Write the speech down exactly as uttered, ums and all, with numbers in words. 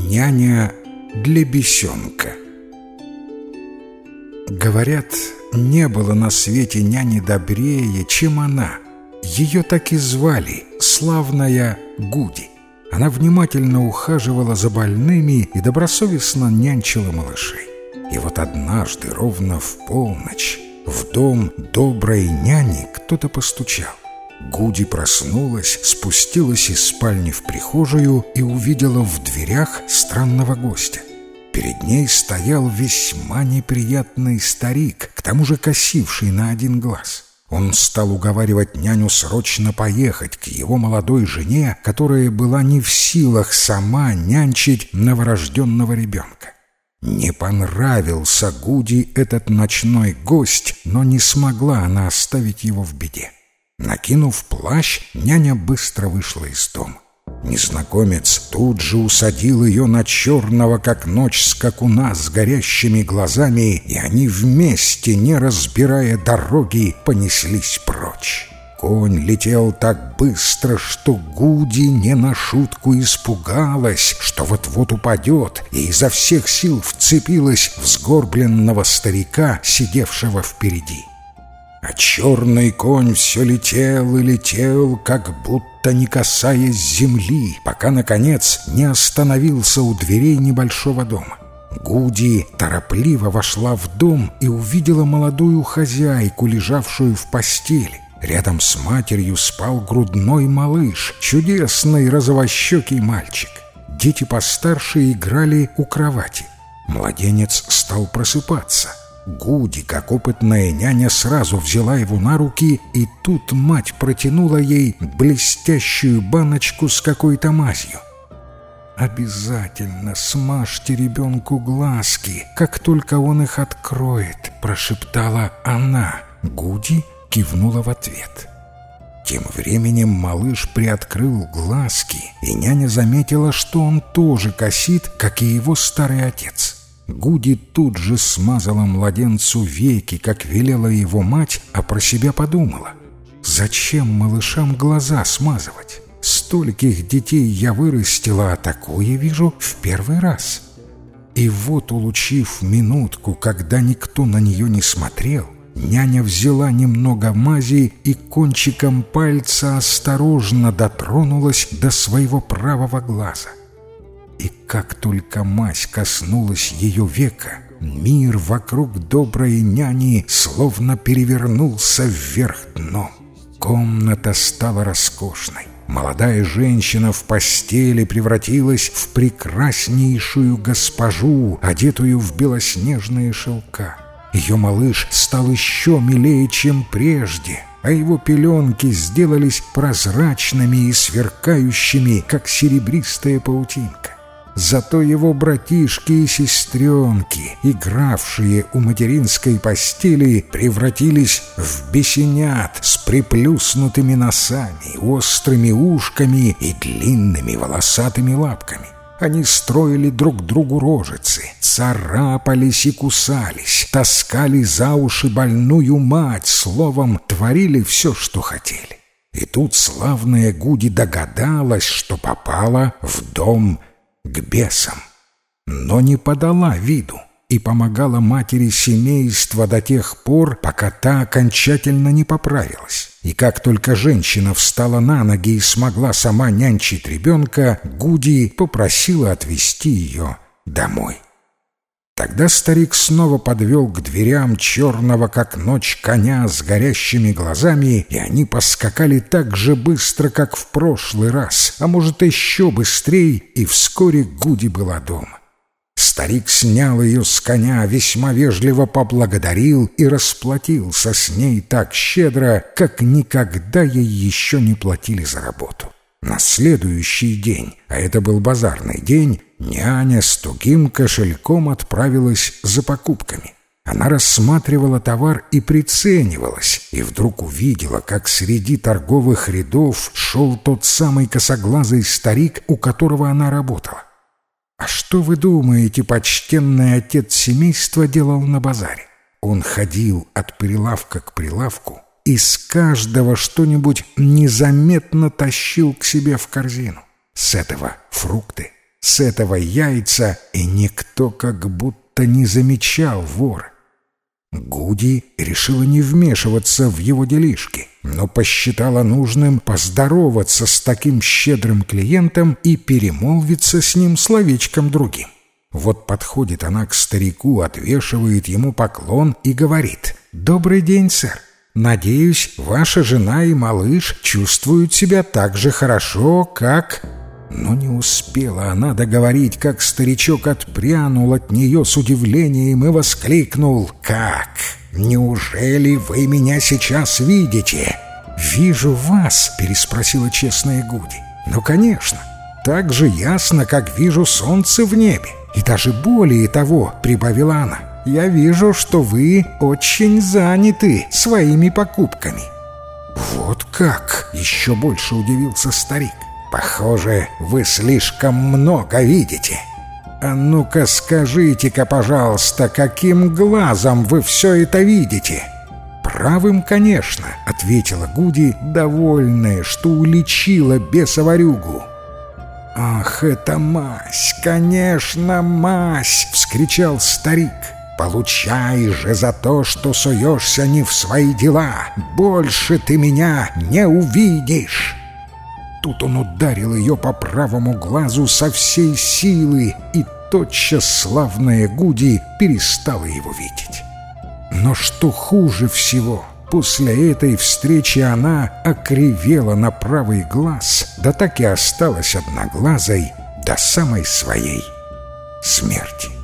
Няня для бесенка. Говорят, не было на свете няни добрее, чем она. Ее так и звали — славная Гуди. Она внимательно ухаживала за больными и добросовестно нянчила малышей. И вот однажды, ровно в полночь, в дом доброй няни кто-то постучал. Гуди проснулась, спустилась из спальни в прихожую и увидела в дверях странного гостя. Перед ней стоял весьма неприятный старик, к тому же косивший на один глаз. Он стал уговаривать няню срочно поехать к его молодой жене, которая была не в силах сама нянчить новорожденного ребенка. Не понравился Гуди этот ночной гость, но не смогла она оставить его в беде. Накинув плащ, няня быстро вышла из дома. Незнакомец тут же усадил ее на черного, как ночь, скакуна с горящими глазами, и они вместе, не разбирая дороги, понеслись прочь. Конь летел так быстро, что Гуди не на шутку испугалась, что вот-вот упадет, и изо всех сил вцепилась в сгорбленного старика, сидевшего впереди. А черный конь все летел и летел, как будто не касаясь земли, пока, наконец, не остановился у дверей небольшого дома. Гуди торопливо вошла в дом и увидела молодую хозяйку, лежавшую в постели. Рядом с матерью спал грудной малыш, чудесный розовощекий мальчик. Дети постарше играли у кровати. Младенец стал просыпаться. Гуди, как опытная няня, сразу взяла его на руки, и тут мать протянула ей блестящую баночку с какой-то мазью. «Обязательно смажьте ребенку глазки, как только он их откроет», — прошептала она. Гуди кивнула в ответ. Тем временем малыш приоткрыл глазки, и няня заметила, что он тоже косит, как и его старый отец. Гуди тут же смазала младенцу веки, как велела его мать, а про себя подумала: зачем малышам глаза смазывать? Стольких детей я вырастила, а такое вижу в первый раз. И вот, улучив минутку, когда никто на нее не смотрел, няня взяла немного мази и кончиком пальца осторожно дотронулась до своего правого глаза. И как только мазь коснулась ее века, мир вокруг доброй няни словно перевернулся вверх дном. Комната стала роскошной. Молодая женщина в постели превратилась в прекраснейшую госпожу, одетую в белоснежные шелка. Ее малыш стал еще милее, чем прежде, а его пеленки сделались прозрачными и сверкающими, как серебристая паутинка. Зато его братишки и сестренки, игравшие у материнской постели, превратились в бесенят с приплюснутыми носами, острыми ушками и длинными волосатыми лапками. Они строили друг другу рожицы, царапались и кусались, таскали за уши больную мать, словом, творили все, что хотели. И тут славная Гуди догадалась, что попала в дом к бесам, но не подала виду и помогала матери семейства до тех пор, пока та окончательно не поправилась. И как только женщина встала на ноги и смогла сама нянчить ребенка, Гуди попросила отвезти ее домой. Тогда старик снова подвел к дверям черного, как ночь, коня с горящими глазами, и они поскакали так же быстро, как в прошлый раз, а может, еще быстрее, и вскоре Гуди была дома. Старик снял ее с коня, весьма вежливо поблагодарил и расплатился с ней так щедро, как никогда ей еще не платили за работу. На следующий день, а это был базарный день, няня с тугим кошельком отправилась за покупками. Она рассматривала товар и приценивалась, и вдруг увидела, как среди торговых рядов шел тот самый косоглазый старик, у которого она работала. А что вы думаете, почтенный отец семейства делал на базаре? Он ходил от прилавка к прилавку, из каждого что-нибудь незаметно тащил к себе в корзину. С этого фрукты, с этого яйца, и никто как будто не замечал вора. Гуди решила не вмешиваться в его делишки, но посчитала нужным поздороваться с таким щедрым клиентом и перемолвиться с ним словечком другим. Вот подходит она к старику, отвешивает ему поклон и говорит: «Добрый день, сэр. Надеюсь, ваша жена и малыш чувствуют себя так же хорошо, как...» Но не успела она договорить, как старичок отпрянул от нее с удивлением и воскликнул: «Как? Неужели вы меня сейчас видите?» «Вижу вас», — переспросила честная Гуди. «Ну, конечно, так же ясно, как вижу солнце в небе. И даже более того», — прибавила она, — «я вижу, что вы очень заняты своими покупками». «Вот как?» — еще больше удивился старик. «Похоже, вы слишком много видите. А ну-ка скажите-ка, пожалуйста, каким глазом вы все это видите?» «Правым, конечно», — ответила Гуди, довольная, что уличила беса-ворюгу. «Ах, это мазь! Конечно, мазь!» — вскричал старик. «Получай же за то, что суешься не в свои дела! Больше ты меня не увидишь!» Тут он ударил ее по правому глазу со всей силы, и тотчас славная Гуди перестала его видеть. Но что хуже всего, после этой встречи она окривела на правый глаз, да так и осталась одноглазой до самой своей смерти.